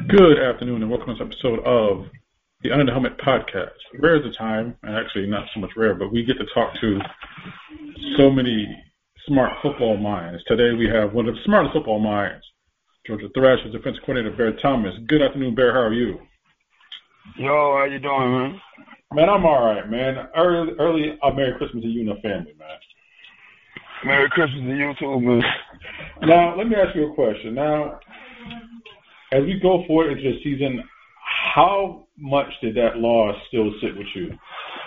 Good afternoon and welcome to this episode of the Under the Helmet podcast. Rare is the time, and actually not so much rare, but we get to talk to so many smart football minds. Today we have one of the smartest football minds, Georgia Thrashers defensive coordinator Bear Thomas. Good afternoon, Bear. How are you? Yo, how you doing, man? Man, I'm all right, man. Early Merry Christmas to you and the family, man. Merry Christmas to you too, man. Now, let me ask you a question. Now, as we go forward into the season, how much did that loss still sit with you?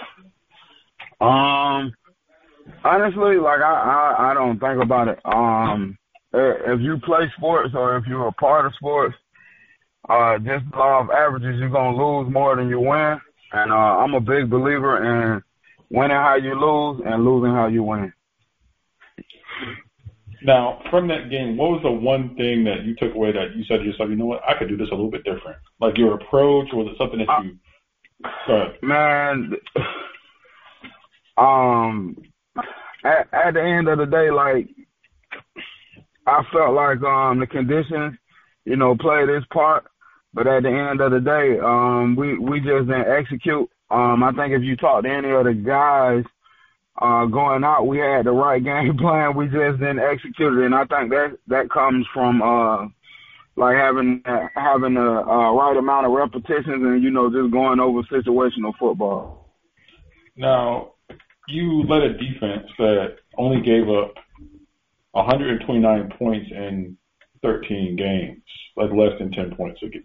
Honestly, like I don't think about it. If you play sports or if you're a part of sports, just law of averages, you're gonna lose more than you win. And I'm a big believer in winning how you lose and losing how you win. Now, from that game, what was the one thing that you took away that you said to yourself, you know what, I could do this a little bit different? Like your approach, or was it something that you Man, at the end of the day, like, I felt like the conditions, played its part. But at the end of the day, we just didn't execute. I think if you talk to any of the guys going out, we had the right game plan. We just didn't execute it, and I think that comes from like having the right amount of repetitions and just going over situational football. Now, you led a defense that only gave up 129 points in 13 games, like less than 10 points a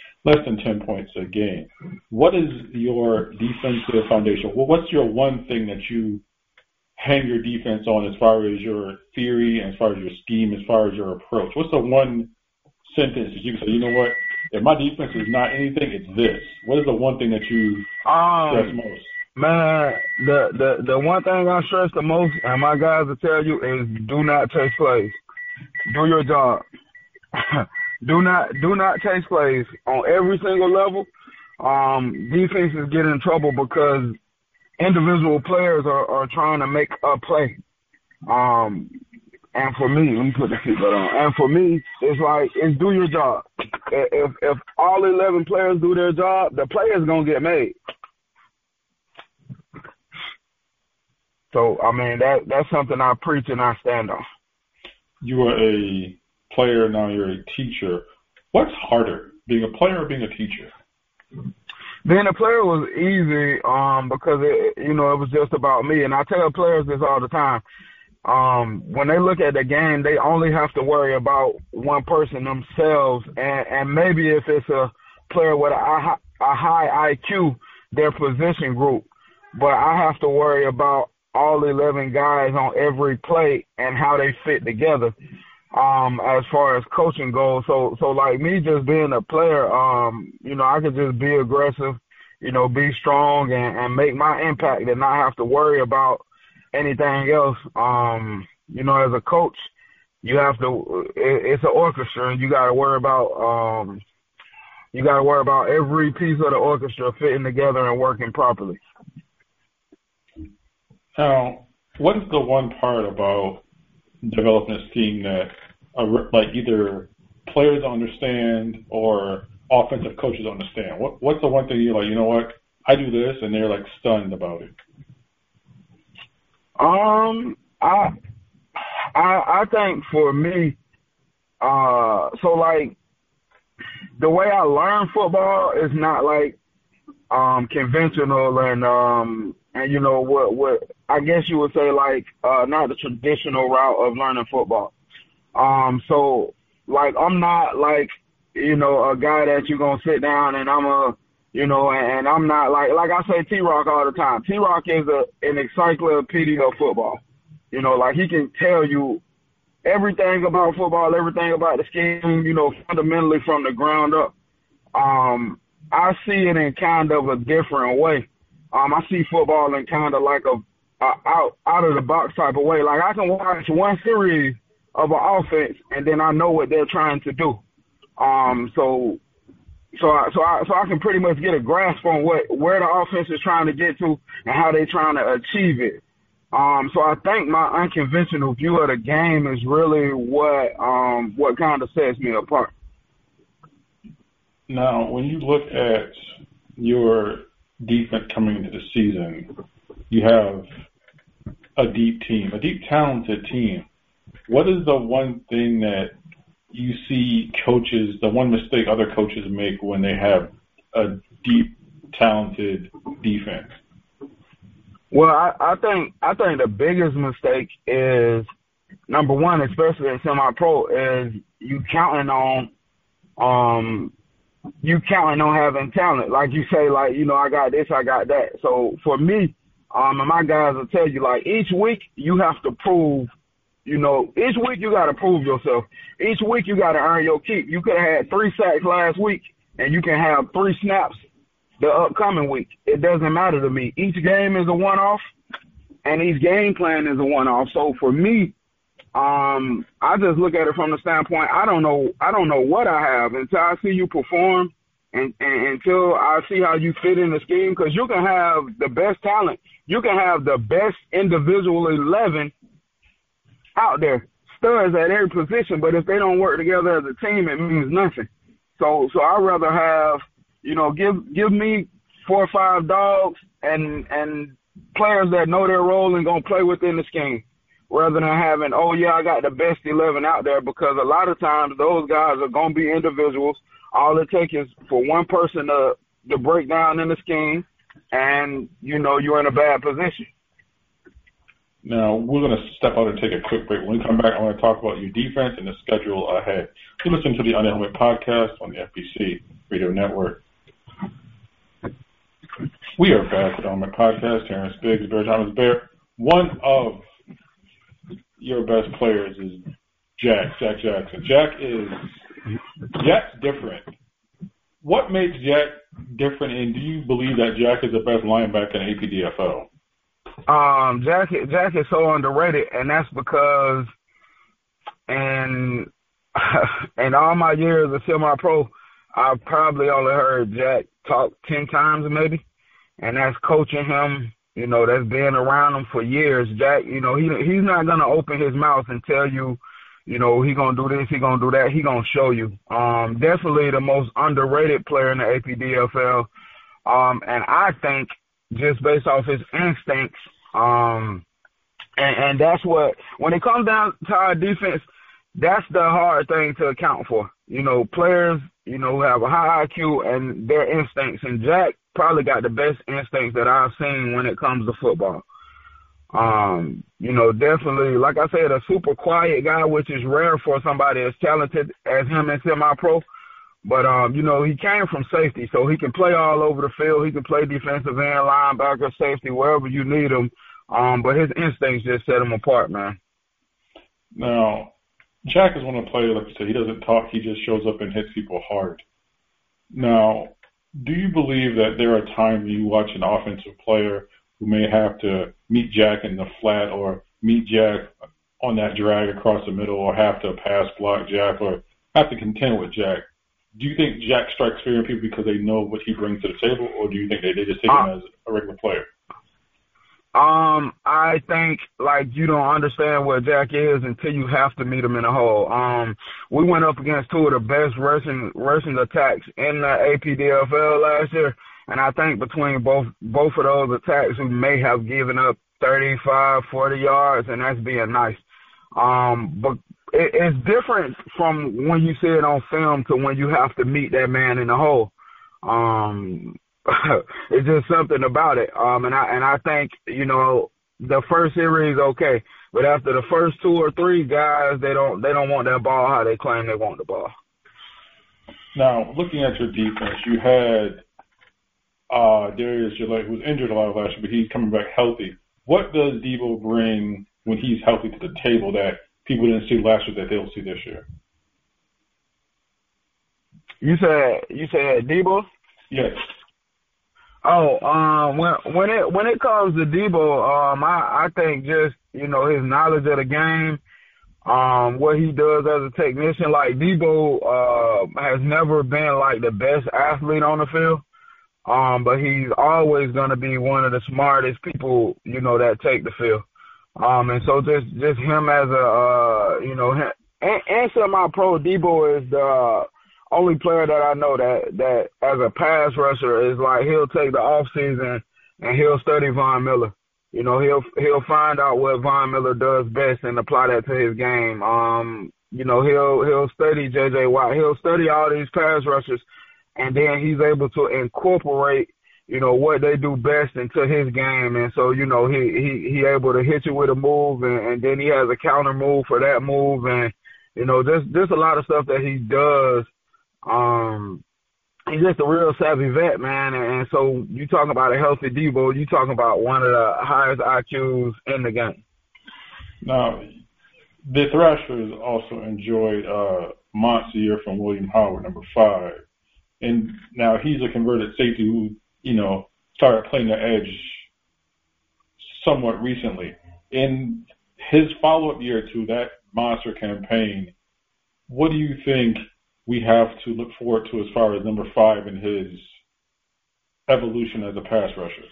game. What is your defensive foundation? Well, what's your one thing that you hang your defense on as far as your theory, as far as your scheme, as far as your approach? What's the one sentence that you can say, you know what, if my defense is not anything, it's this? What is the one thing that you stress most? Man, the one thing I stress the most, and my guys will tell you, is do not chase plays. Do your job. do not chase plays on every single level. Defenses get in trouble because individual players are trying to make a play. And for me, let me put the seatbelt on. And for me, it's do your job. If all 11 players do their job, the play is gonna get made. So I mean that's something I preach and I stand on. You are a player, now you're a teacher. What's harder, being a player or being a teacher? Being a player was easy because it was just about me. And I tell players this all the time. When they look at the game, they only have to worry about one person, themselves, and maybe if it's a player with a high IQ, their position group. But I have to worry about all 11 guys on every play and how they fit together. As far as coaching goes. So like me just being a player, I could just be aggressive, be strong and make my impact and not have to worry about anything else. As a coach, you have to, it's an orchestra and you got to worry about every piece of the orchestra fitting together and working properly. Now, what is the one part about developing a team that like either players understand or offensive coaches understand? What's the one thing you're like, you know what, I do this, and they're like stunned about it? I think for me, so like the way I learn football is not like conventional and what I guess you would say like not the traditional route of learning football. So like I'm not like a guy that you're gonna sit down and and I'm not like I say T-Rock all the time. T-Rock is an encyclopedia of football. Like he can tell you everything about football, everything about the scheme, fundamentally from the ground up. I see it in kind of a different way. I see football in kind of like a out of the box type of way. Like I can watch one series of an offense and then I know what they're trying to do. So I can pretty much get a grasp on where the offense is trying to get to and how they're trying to achieve it. So I think my unconventional view of the game is really what kind of sets me apart. Now, when you look at your defense coming into the season, you have a deep team, a deep talented team. What is the one thing that you see coaches, the one mistake other coaches make when they have a deep, talented defense? Well, I think the biggest mistake is, number one, especially in semi-pro, is you counting on having talent. Like you say, like, I got this, I got that. So for me, and my guys will tell you, like, each week you have to prove, each week you got to prove yourself. Each week you got to earn your keep. You could have had 3 sacks last week, and you can have 3 snaps the upcoming week. It doesn't matter to me. Each game is a one-off, and each game plan is a one-off. So for me, I just look at it from the standpoint, I don't know what I have until I see you perform and until I see how you fit in the scheme, because you can have the best talent. You can have the best individual 11 out there, studs at every position, but if they don't work together as a team, it means nothing. So I'd rather have, give me 4 or 5 dogs and players that know their role and gonna play within the scheme, rather than having, I got the best 11 out there, because a lot of times those guys are going to be individuals. All it takes is for one person to break down in the scheme, and, you're in a bad position. Now, we're going to step out and take a quick break. When we come back, I want to talk about your defense and the schedule ahead. You listen to the Under Helmet podcast on the FBC Radio Network. We are back with the Helmet podcast. Terrence Biggs, Bear Thomas Bear. One of your best players is Jack Jackson. Jack's different. What makes Jack different, and do you believe that Jack is the best linebacker in APDFO? Jack is so underrated, and that's because in all my years of semi-pro, I've probably only heard Jack talk 10 times maybe, and that's coaching him. That's been around him for years. Jack, he's not going to open his mouth and tell you, he going to do this, he going to do that. He going to show you. Definitely the most underrated player in the APDFL. And I think just based off his instincts, and that's what, when it comes down to our defense, that's the hard thing to account for. Players, who have a high IQ and their instincts, and Jack probably got the best instincts that I've seen when it comes to football. Definitely, like I said, a super quiet guy, which is rare for somebody as talented as him in semi-pro. But, he came from safety, so he can play all over the field. He can play defensive end, linebacker, safety, wherever you need him. But his instincts just set him apart, man. Now, Jack is one of the players, like you said, he doesn't talk, he just shows up and hits people hard. Now, do you believe that there are times you watch an offensive player who may have to meet Jack in the flat, or meet Jack on that drag across the middle, or have to pass block Jack, or have to contend with Jack? Do you think Jack strikes fear in people because they know what he brings to the table, or do you think they just take him as a regular player? I think, you don't understand what Jack is until you have to meet him in a hole. We went up against 2 of the best rushing attacks in the APDFL last year, and I think between both of those attacks, we may have given up 35, 40 yards, and that's being nice. But it's different from when you see it on film to when you have to meet that man in the hole. It's just something about it. And I think, the first series, okay, but after the first 2 or 3 guys, they don't want that ball how they claim they want the ball. Now, looking at your defense, you had Darius Gillette, who was injured a lot of last year, but he's coming back healthy. What does Debo bring when he's healthy to the table that people didn't see last year that they'll see this year? You said Debo? Yes. When it comes to Debo, I think just, his knowledge of the game, what he does as a technician. Like, Debo has never been the best athlete on the field, but he's always going to be one of the smartest people, that take the field. And so just him as a, in semi-pro, Debo is the only player that I know that as a pass rusher is like he'll take the off season and he'll study Von Miller. You know, he'll find out what Von Miller does best and apply that to his game. You know, he'll study J.J. Watt. He'll study all these pass rushers, and then he's able to incorporate, you know, what they do best into his game. And so, you know, he able to hit you with a move, and then he has a counter move for that move, and you know, just a lot of stuff that he does. He's just a real savvy vet, man. And so you talking about a healthy Debo, you talking about one of the highest IQs in the game. Now, the Thrashers also enjoyed Monster Year from William Howard, number 5. And now he's a converted safety who, you know, started playing the edge somewhat recently. In his follow-up year to that Monster campaign, what do you think we have to look forward to as far as number 5 in his evolution as a pass rusher?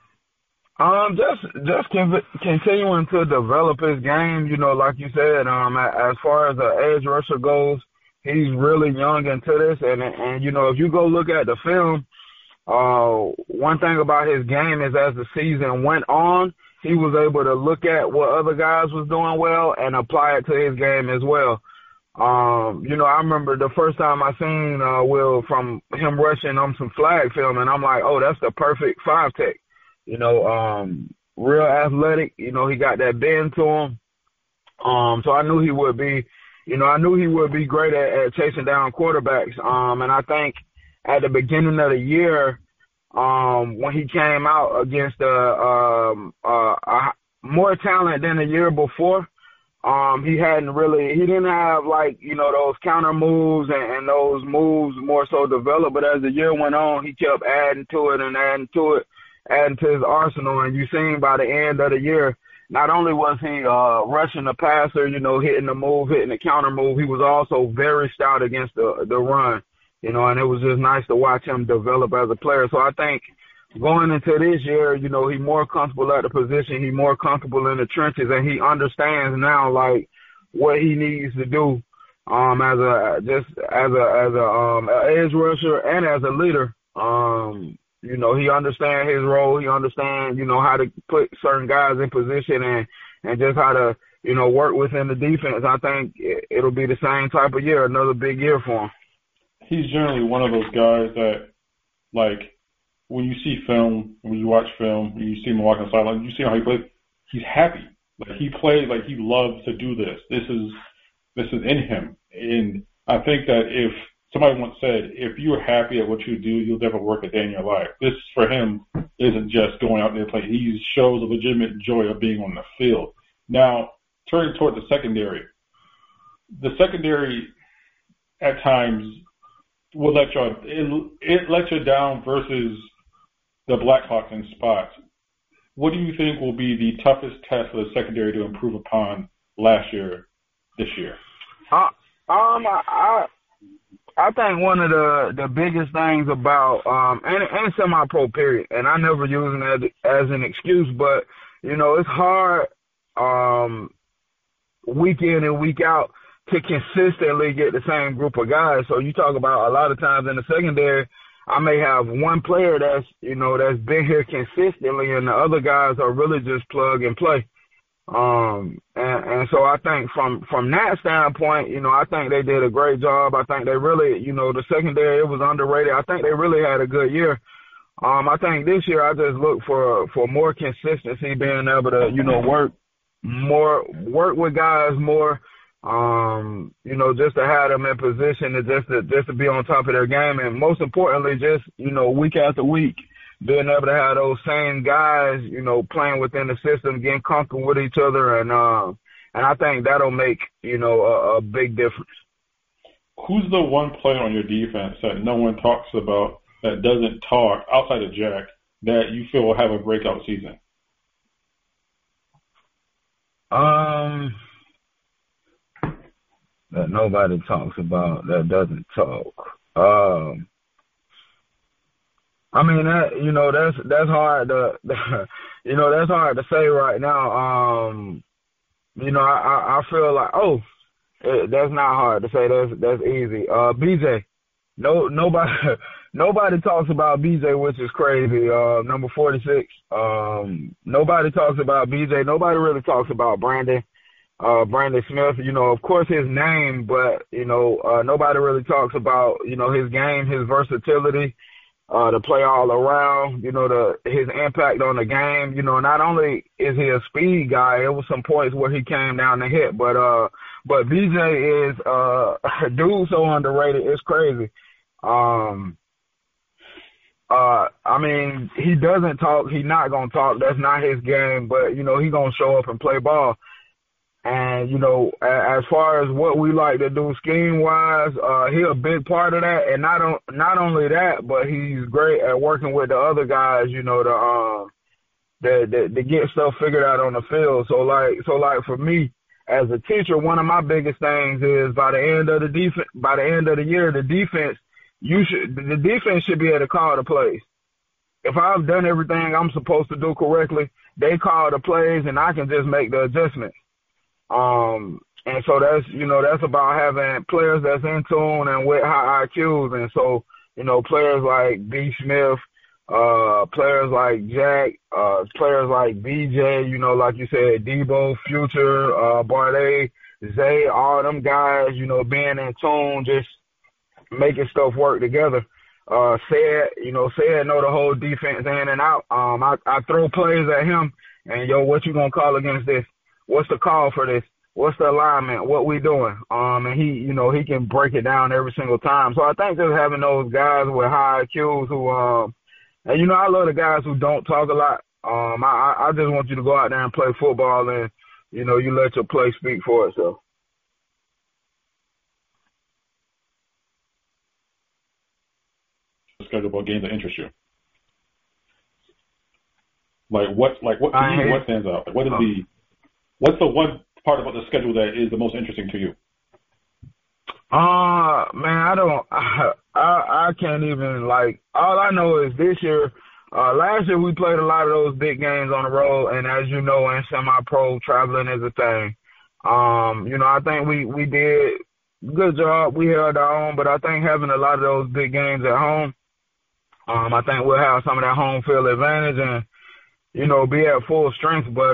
Just continuing to develop his game, you know, like you said, as far as the edge rusher goes, he's really young into this, and you know, if you go look at the film, one thing about his game is as the season went on, he was able to look at what other guys was doing well and apply it to his game as well. You know, I remember the first time I seen Will from him rushing on some flag film, and I'm like, oh, that's the perfect 5 tech. You know, real athletic. You know, he got that bend to him. So I knew he would be, you know, great at chasing down quarterbacks. And I think at the beginning of the year, when he came out against more talent than the year before, he didn't have like, you know, those counter moves and those moves more so developed. But as the year went on, he kept adding to his arsenal. And you seen by the end of the year, not only was he rushing the passer, you know, hitting the move, hitting the counter move, he was also very stout against the run, you know, and it was just nice to watch him develop as a player. So I think going into this year, you know, he's more comfortable at the position, he's more comfortable in the trenches, and he understands now like what he needs to do as a edge rusher and as a leader. You know, he understands his role. He understands, you know, how to put certain guys in position and just how to, you know, work within the defense. I think it'll be the same type of year, another big year for him. He's generally one of those guys that, like, when you see film, when you watch film, when you see him walking the sideline, you see how he plays, he's happy. Like, he plays like he loves to do this. This is in him. And I think that if somebody once said, if you're happy at what you do, you'll never work a day in your life. This, for him, isn't just going out there playing. He shows a legitimate joy of being on the field. Now, turning toward the secondary at times will let you down versus the Blackhawks in spots. What do you think will be the toughest test for the secondary to improve upon last year, this year? I think one of the biggest things about and semi-pro period, and I never use it as an excuse, but you know, it's hard week in and week out to consistently get the same group of guys. So you talk about a lot of times in the secondary, I may have one player that's been here consistently, and the other guys are really just plug and play. And so I think from that standpoint, you know, I think they did a great job. I think they really, you know, the secondary, it was underrated. I think they really had a good year. I think this year I just look for more consistency, being able to, you know, work with guys more, you know, just to have them in position to just to be on top of their game. And most importantly, just, you know, week after week, being able to have those same guys, you know, playing within the system, getting comfortable with each other. And I think that'll make, you know, a big difference. Who's the one player on your defense that no one talks about, that doesn't talk outside of Jack, that you feel will have a breakout season? That nobody talks about, that doesn't talk. I mean, that, you know, that's hard to, you know, that's hard to say right now. You know, I feel like, that's not hard to say. That's easy. BJ, no nobody nobody talks about BJ, which is crazy. Number 46. Nobody talks about BJ. Nobody really talks about Brandon Smith. You know, of course his name, but nobody really talks about his game, his versatility, to play all around. His impact on the game. Not only is he a speed guy, it was some points where he came down to hit, but BJ is a dude so underrated. It's crazy. I mean, he doesn't talk. He's not gonna talk. That's not his game. But he gonna show up and play ball. And as far as what we like to do scheme wise, he a big part of that. And not only that, but he's great at working with the other guys. To get stuff figured out on the field. So like for me as a teacher, one of my biggest things is by the end of the year, the defense should be able to call the plays. If I've done everything I'm supposed to do correctly, they call the plays and I can just make the adjustments. And so that's about having players that's in tune and with high IQs. And so, players like B. Smith, players like Jack, players like BJ, like you said, Debo, Future, Bardet, Zay, all them guys, being in tune, just making stuff work together. Said know the whole defense in and out. I throw plays at him and what you gonna call against this? What's the call for this? What's the alignment? What we doing? And he can break it down every single time. So I think just having those guys with high IQs who, and I love the guys who don't talk a lot. I just want you to go out there and play football and, you let your play speak for itself. Schedule about games that interest you. What stands out? What's the one part about the schedule that is the most interesting to you? Man, I can't even, all I know is this year, last year we played a lot of those big games on the road, and as you know, in semi-pro, traveling is a thing. I think we did a good job. We held our own, but I think having a lot of those big games at home, I think we'll have some of that home field advantage and, be at full strength. But,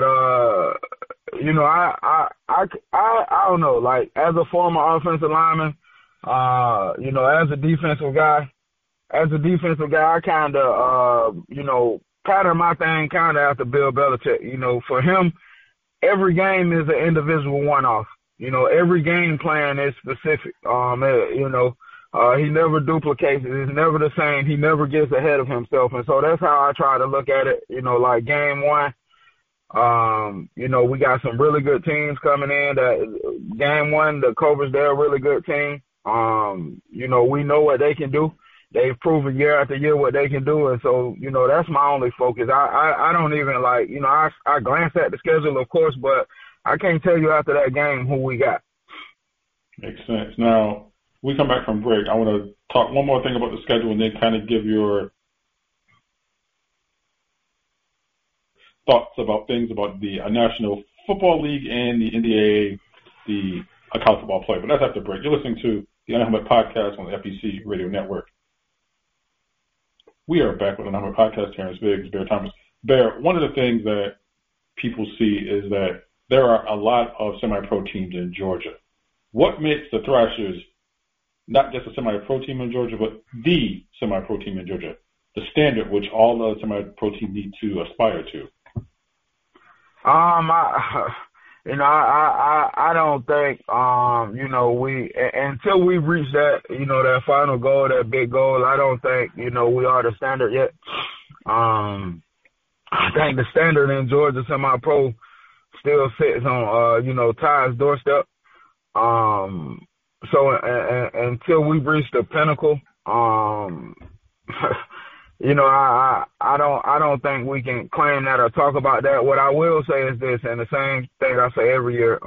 I don't know, as a former offensive lineman, as a defensive guy, I kind of, pattern my thing kind of after Bill Belichick. For him, every game is an individual one-off. Every game plan is specific. He never duplicates it. It's never the same. He never gets ahead of himself. And so that's how I try to look at it. Game one, we got some really good teams coming in. Game one, the Cobras, they're a really good team. We know what they can do. They've proven year after year what they can do. And so, that's my only focus. I don't even I glance at the schedule, of course, but I can't tell you after that game who we got. Makes sense. Now, we come back from break. I want to talk one more thing about the schedule and then kind of give your thoughts about things about the National Football League and the NDAA, the college football play. But that's after break. You're listening to the Unhelmet Podcast on the FBC Radio Network. We are back with another podcast. Terrence Biggs, Bear Thomas. Bear, one of the things that people see is that there are a lot of semi-pro teams in Georgia. What makes the Thrashers not just a semi-pro team in Georgia, but the semi-pro team in Georgia, the standard which all the semi-pro teams need to aspire to? I don't think, until we reach that, that final goal, that big goal, I don't think, we are the standard yet. I think the standard in Georgia semi-pro still sits on, Ty's doorstep. So until we reach the pinnacle, I don't think we can claim that or talk about that. What I will say is this, and the same thing I say every year.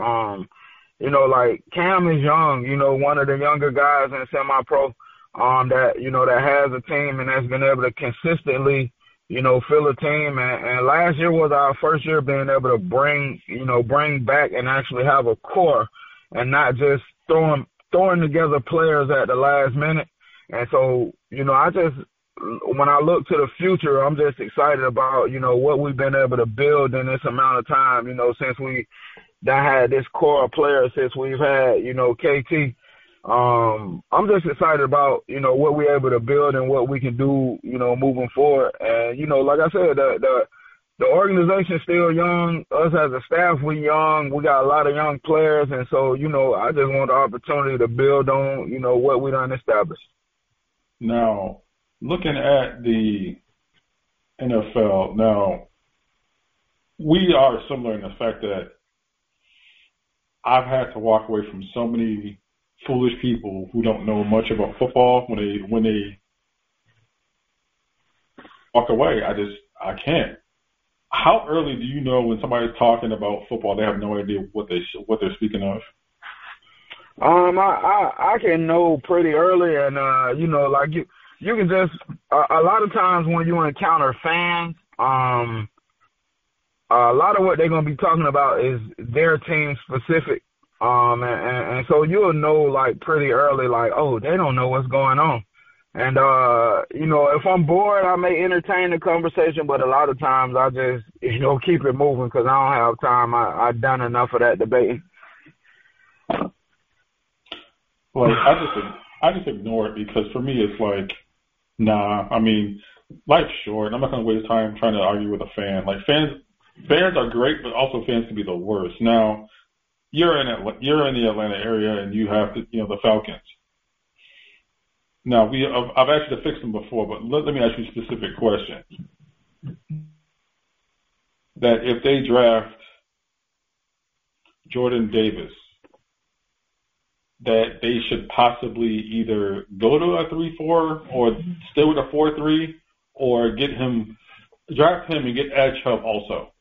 Cam is young. One of the younger guys in semi-pro, that has a team and has been able to consistently, fill a team. And last year was our first year being able to bring back and actually have a core and not just throwing together players at the last minute. And so, when I look to the future, I'm just excited about, what we've been able to build in this amount of time, since we done had this core of players, since we've had, KT. I'm just excited about, what we're able to build and what we can do, moving forward. And, like I said, the organization's still young. Us as a staff, we young. We got a lot of young players. And so, I just want the opportunity to build on, what we done established. Now, looking at the NFL, now, we are similar in the fact that I've had to walk away from so many foolish people who don't know much about football. When they walk away, I can't. How early do you know when somebody's talking about football, they have no idea what they're speaking of? I can know pretty early, and like you can just a lot of times when you encounter fans, a lot of what they're gonna be talking about is their team specific, and so you'll know like pretty early, like, oh, they don't know what's going on. And, if I'm bored, I may entertain the conversation, but a lot of times I just, keep it moving because I don't have time. I've done enough of that debating. Like, I just ignore it because for me it's like, nah, I mean, life's short. I'm not going to waste time trying to argue with a fan. Like, fans are great, but also fans can be the worst. Now, you're in the Atlanta area and you have the Falcons. Now, I've asked you to fix them before, but let me ask you a specific question. That if they draft Jordan Davis, that they should possibly either go to a 3-4 or stay with a 4-3 or draft him and get Ed Chubb also.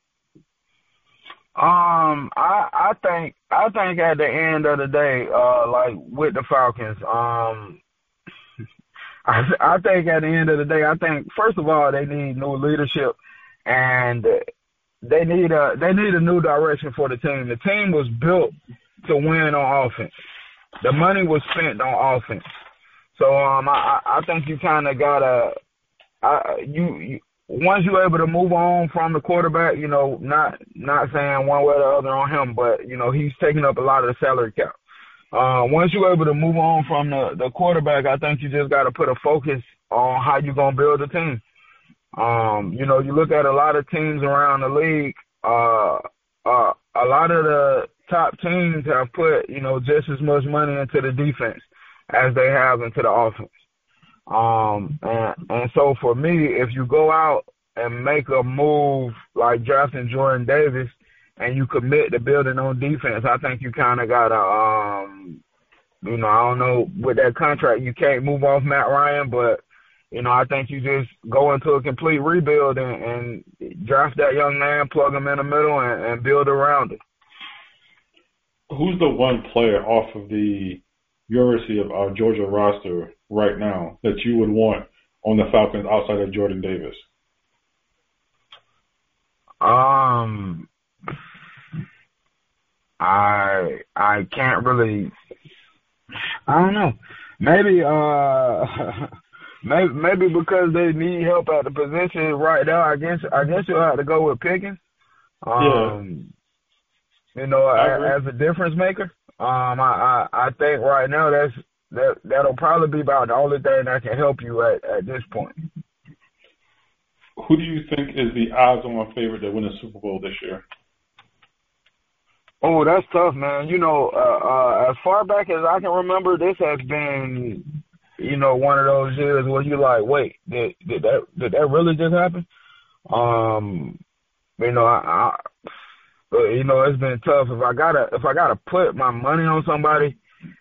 I think at the end of the day, like with the Falcons, I think at the end of the day, first of all they need new leadership, and they need a new direction for the team. The team was built to win on offense. The money was spent on offense. So I think you kind of gotta once you're able to move on from the quarterback, not saying one way or the other on him, but he's taking up a lot of the salary cap. Once you're able to move on from the quarterback, I think you just got to put a focus on how you're going to build a team. You look at a lot of teams around the league, a lot of the top teams have put, just as much money into the defense as they have into the offense. And so for me, if you go out and make a move like drafting Jordan Davis, and you commit to building on defense, I think you kind of got to, I don't know, with that contract, you can't move off Matt Ryan, but, I think you just go into a complete rebuild and draft that young man, plug him in the middle, and build around it. Who's the one player off of the University of Georgia roster right now that you would want on the Falcons outside of Jordan Davis? I can't really. I don't know. Maybe maybe because they need help at the position right now. I guess you'll have to go with Pickens. As a difference maker. I think right now that'll probably be about the only thing that can help you at this point. Who do you think is the odds-on favorite to win the Super Bowl this year? Oh, that's tough, man. As far back as I can remember, this has been, one of those years where you're like, wait, did that really just happen? It's been tough. If I gotta put my money on somebody,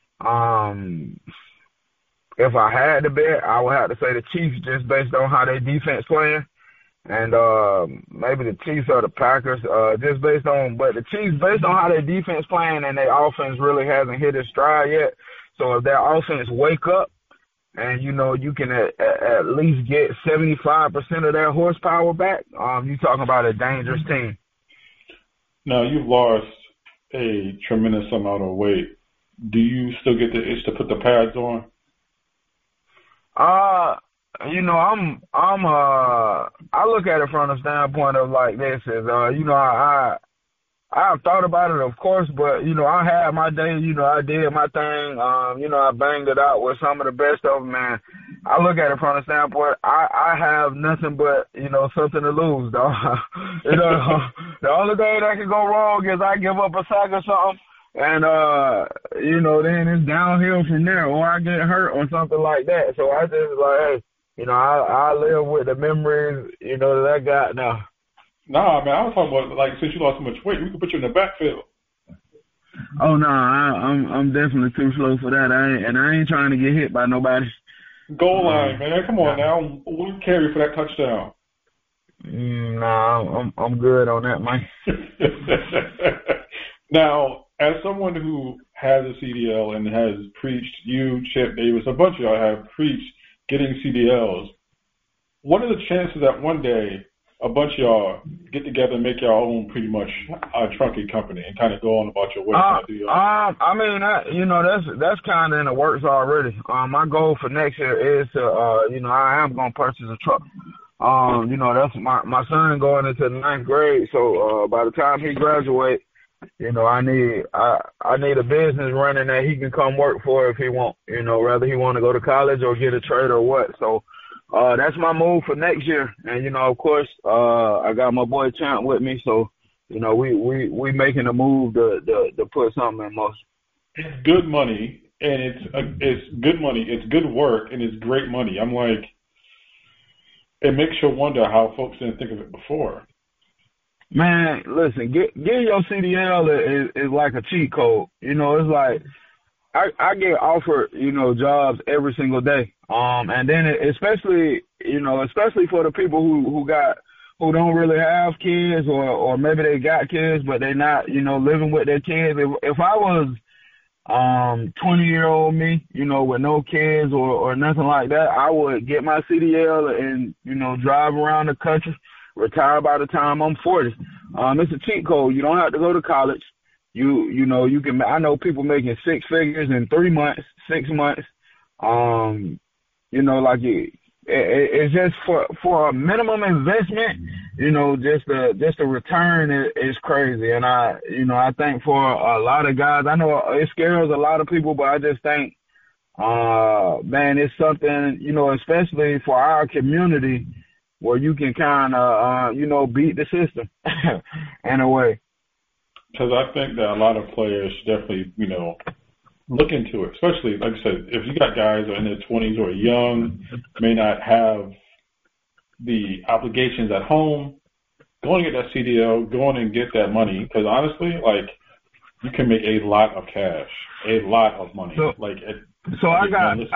if I had to bet, I would have to say the Chiefs, just based on how their defense playing. And maybe the Chiefs or the Packers, but the Chiefs, based on how their defense playing and their offense really hasn't hit its stride yet. So if their offense wake up and, you can at least get 75% of their horsepower back, you're talking about a dangerous team. Now, you've lost a tremendous amount of weight. Do you still get the itch to put the pads on? Uh, I look at it from the standpoint of like this is, I've thought about it, of course, but I had my day. I did my thing. I banged it out with some of the best of them, man. I look at it from the standpoint, I have nothing but something to lose, dog. The only thing that can go wrong is I give up a sack or something, and then it's downhill from there, or I get hurt or something like that. So I just like, hey, I live with the memories, that I got now. Nah, man, I was talking about, like, since you lost so much weight, we could put you in the backfield. Oh, no, I'm definitely too slow for that. I ain't trying to get hit by nobody. Goal line, man. Come on now. One carry for that touchdown. Nah, I'm good on that, man. Now, as someone who has a CDL and has preached, you, Chip Davis, a bunch of y'all have preached getting CDLs, what are the chances that one day a bunch of y'all get together and make your own pretty much trunking company and kind of go on about your way? I mean, that's kind of in the works already. My goal for next year is to, I am going to purchase a truck. That's my son going into the 9th grade. So, by the time he graduates, I need a business running that he can come work for if he want, whether he want to go to college or get a trade or what. So, that's my move for next year. And, of course, I got my boy Champ with me. So, we making a move to put something in motion. It's good money, and it's good money. It's good work, and it's great money. I'm like, it makes you wonder how folks didn't think of it before. Man, listen, getting your CDL is like a cheat code. It's like I get offered, jobs every single day. And then especially for the people who don't really have kids or maybe they got kids but they not, living with their kids. If I was 20-year-old me, with no kids or nothing like that, I would get my CDL and, drive around the country, retire by the time I'm 40. It's a cheat code. You don't have to go to college. You can, I know people making 6 figures in 3 months, 6 months. It's just for a minimum investment, just the return is crazy. And I think for a lot of guys, I know it scares a lot of people, but I just think, man, it's something, especially for our community where you can kind of, beat the system in a way. Because I think that a lot of players definitely, look into it, especially, like I said, if you got guys who are in their 20s who are young, may not have the obligations at home, go and get that CDL, go on and get that money, because honestly, like, you can make a lot of cash, a lot of money. I've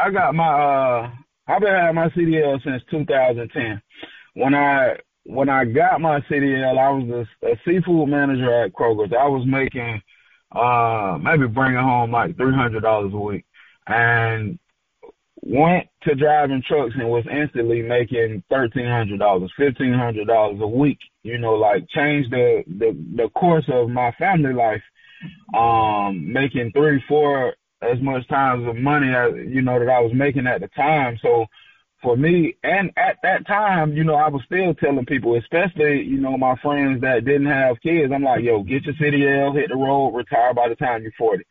been having my CDL since 2010. When I got my CDL, I was a seafood manager at Kroger's. I was making maybe bringing home like $300 a week, and went to driving trucks and was instantly making $1,300, $1,500 a week. Changed the course of my family life. Making 3-4 as much times of money as that I was making at the time. So for me, and at that time, I was still telling people, especially, my friends that didn't have kids, I'm like, yo, get your CDL, hit the road, retire by the time you're 40.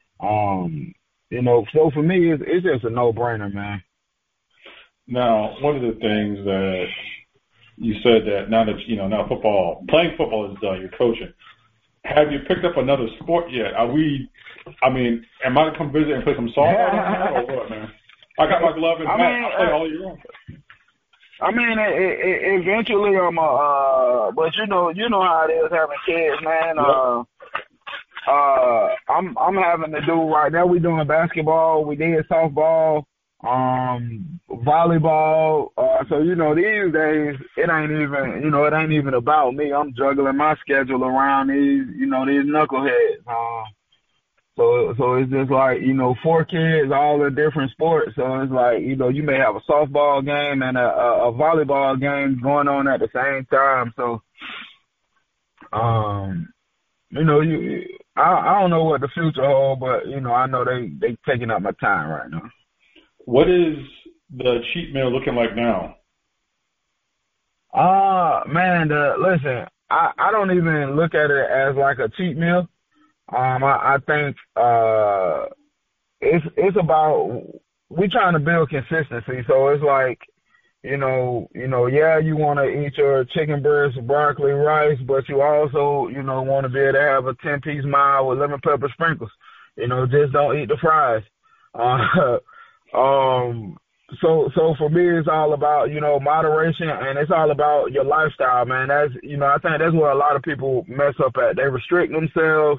So for me, it's just a no-brainer, man. Now, one of the things that you said that now that, now playing football is done, you're coaching. Have you picked up another sport yet? Am I to come visit and play some softball or what, man? I got my glove and bat. I'll play all year long. Eventually but you know how it is having kids, man. I'm having to do right now. We doing basketball. We did softball, volleyball. So these days it ain't even about me. I'm juggling my schedule around these knuckleheads. So it's just like, 4 kids, all in different sports. So it's like, you may have a softball game and a volleyball game going on at the same time. So, I don't know what the future holds, but, I know they taking up my time right now. What is the cheat meal looking like now? Man, listen, I don't even look at it as like a cheat meal. I think it's about we trying to build consistency. So it's like, yeah, you want to eat your chicken breast, broccoli, rice, but you also, want to be able to have a 10-piece mile with lemon pepper sprinkles. Just don't eat the fries. So for me, it's all about, moderation, and it's all about your lifestyle, man. That's, I think that's where a lot of people mess up at. They restrict themselves.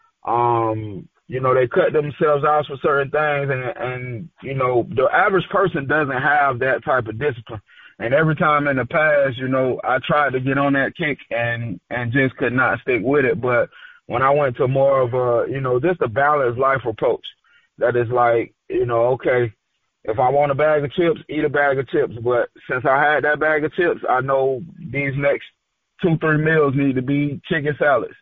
They cut themselves out for certain things, and the average person doesn't have that type of discipline. And every time in the past, I tried to get on that kick and just could not stick with it. But when I went to more of a, just a balanced life approach, that is like, okay, if I want a bag of chips, eat a bag of chips. But since I had that bag of chips, I know these next 2-3 meals need to be chicken salads,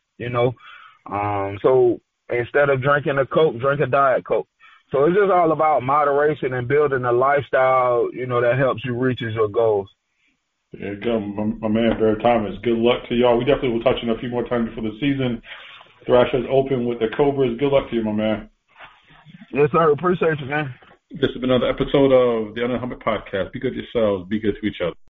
So instead of drinking a Coke, drink a Diet Coke. So it's just all about moderation and building a lifestyle, that helps you reach your goals. Yeah, good. My man, Barrett Thomas, good luck to y'all. We definitely will touch on a few more times before the season. Thrashers open with the Cobras. Good luck to you, my man. Yes, sir. Appreciate you, man. This has been another episode of the Under 100 Podcast. Be good to yourselves. Be good to each other.